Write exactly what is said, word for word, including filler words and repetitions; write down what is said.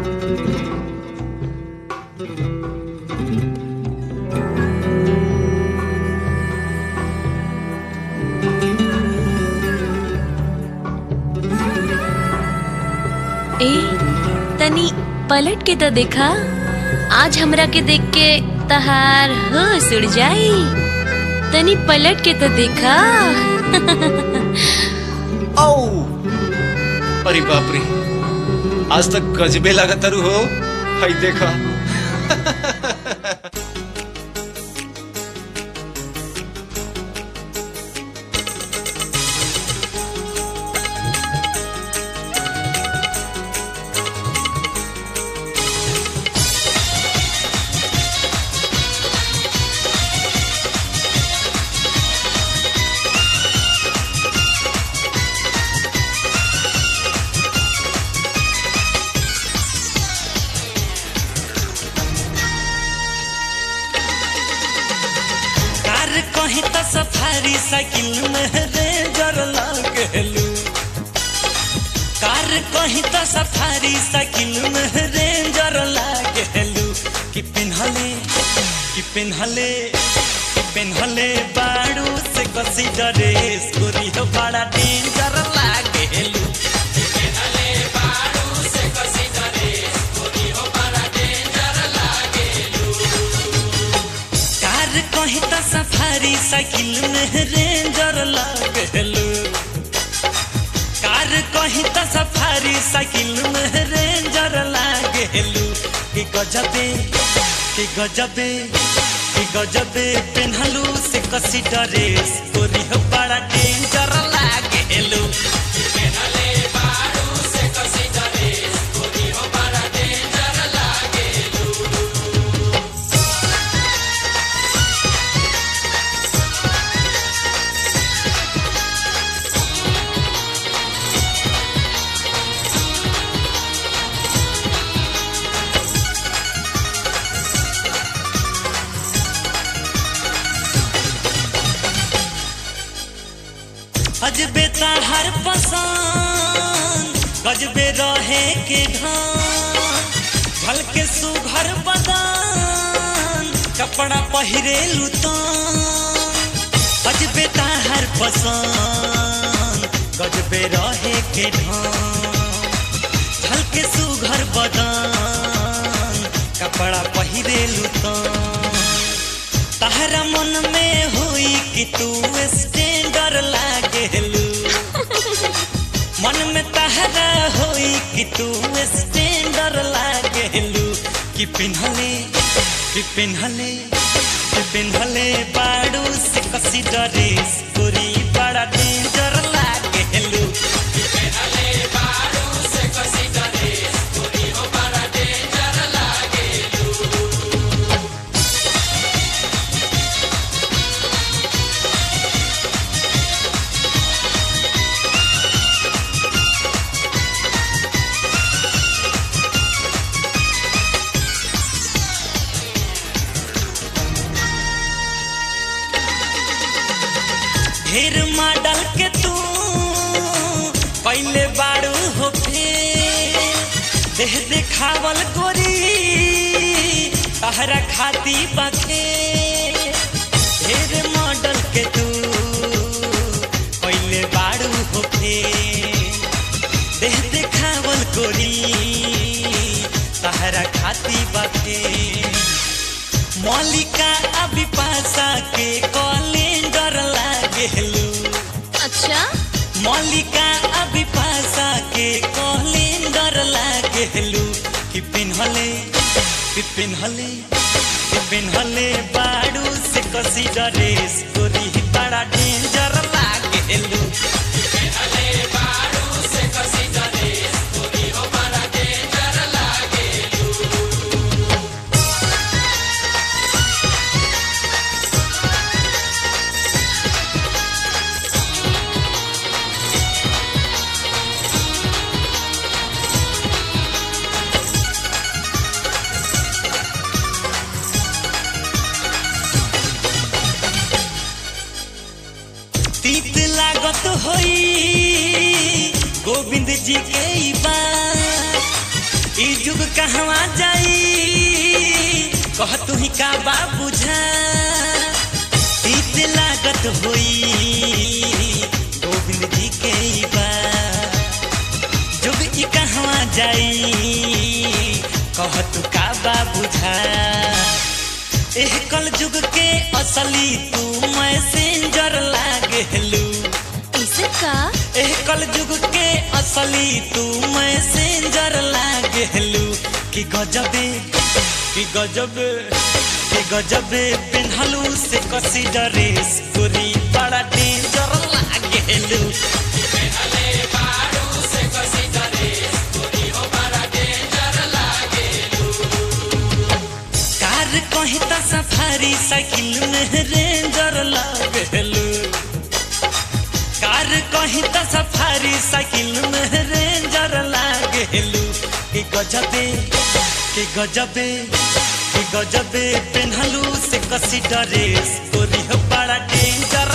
ए तनी पलट के तो देखा, आज हमरा के देख के तहार होश उड़ जाई। तनी पलट के तो देखा। आओ, अरे बाप रे, आज तक गजबे लागत तारू हो। हाय देखा। कहीं तो सफारी साइकिल में रेंजर लागेलू, कार कहीं तो सफारी साइकिल में रेंजर लागेलू। कि पिन्हले कि पिन्हले कि पिन्हले बाड़ू से कसी ड्रेस, गोरी हो बड़ा डेंजर लागेलू। कि पिन्हले बाड़ू से कसी ड्रेस, गोरी हो बड़ा डेंजर लागेलू। कार कहीं तो सफारी साइकिल में रेंजर लागेलू, कार कहीं तो सफारी साइकिल में रेंजर लागेलू। कि गजबे कि गजबे कि गजबे पेन्हलू से कसी ड्रेस, गोरी हो बड़ा डेंजर लागेलू। कि पेन्हले बाड़ू से कसी ड्रेस, गोरी हो बड़ा डेंजर लागेलू। गजबे ताहर पसंद, गजबे रहे के घान, ढल के सुघर बदन, कपड़ा पहिरे लुतान। गजबे ताहर पसंद, गजबे रहे के ढान, ढल के सुघर बदन, कपड़ा पहिरे लुतान। ताहरा मन में हुई कि तू स्टैंडर लागेलू, मन में ताहरा हुई कि तू स्टैंडर लागेलू। कि पिन्हले कि पिन्हले कि पिन्हले बाड़ू से कसी ड्रेस, गोरी बड़ा डेंजर लागेलू। कि पिन्हले बाड़ू से कसी ड्रेस, गोरी हो बड़ा डेंजर लागेलू। ढेर मॉडल के तू पहले बाड़ू हो फेर, देह देखावल गोरी तहरा खाती बखे। ढेर मॉडल के तू पहले बाड़ू हो फेर, देह देखावल गोरी तहरा खाती बखे। मौलिका अभी पासा के कैलेंडर लागेलू। अच्छा, मौलिका अभी पासा के कैलेंडर लागेलू। कि पिन्हले कि पिन्हले कि पिन्हले बाड़ू से कसी ड्रेस, गोरी बड़ा डेंजर लागेलू। कि पिन्हले बाड़ू से कसी ड्रेस, गोरी हो बड़ा डेंजर लागेलू। तीत लागत होई गोविंद जी के बात, ई जुग कहवा जाई कह तू ही का बा बुझा तीत लागत होई गोविंद जी के ई बा जुग ई कहवा जाई कह तू का बा बुझा एह कल जुग के असली तू मैसेंजर लागेलू ऐसे का एह कल जुग के असली तू मैसेंजर लागेलू कि गजबे कि गजबे कि गजबे पेन्हलू से कसी ड्रेस गोरी बड़ा डेंजर लागेलू कार कहीं त सफारी साइकिल में रेंजर लागेलू कार कहीं त सफारी साइकिल में रेंजर लागेलू कि गजबे कि गजबे कि गजबे पेन्हलू से कसी ड्रेस गोरी हो बड़ा डेंजर